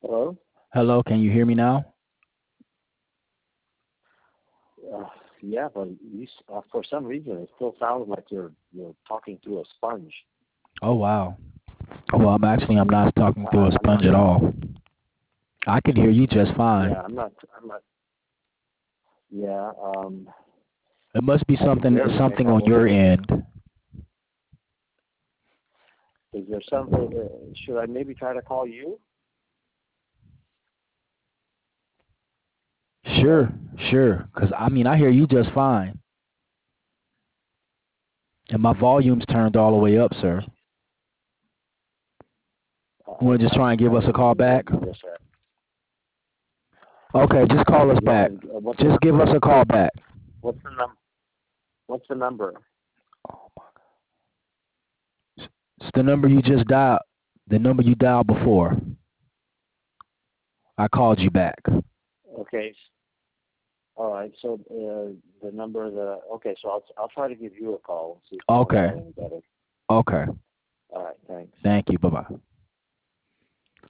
Hello? Hello, can you hear me now? Uh, yeah, but for some reason it still sounds like you're talking through a sponge. Oh wow. Well, I'm not talking through a I'm not sponge at sure. all. I can hear you just fine. Yeah, I'm not. I'm not. Yeah. It must be I can something barely make something out on what you're your saying. end. Is there some? Should I maybe try to call you? Sure, Hello? sure. Cause I hear you just fine, and my volume's turned all the way up, sir. You wanna just try and give I us a don't call even hear back? you just right. Okay, just call us As long back. as what's the Just give us a call back. what's the num what's the number? It's the number you just dialed. The number you dialed before. I called you back. Okay. All right. So the number the okay. So I'll try to give you a call and see if that'll Okay. sound any better. Okay. All right. Thanks. Thank you. Bye bye.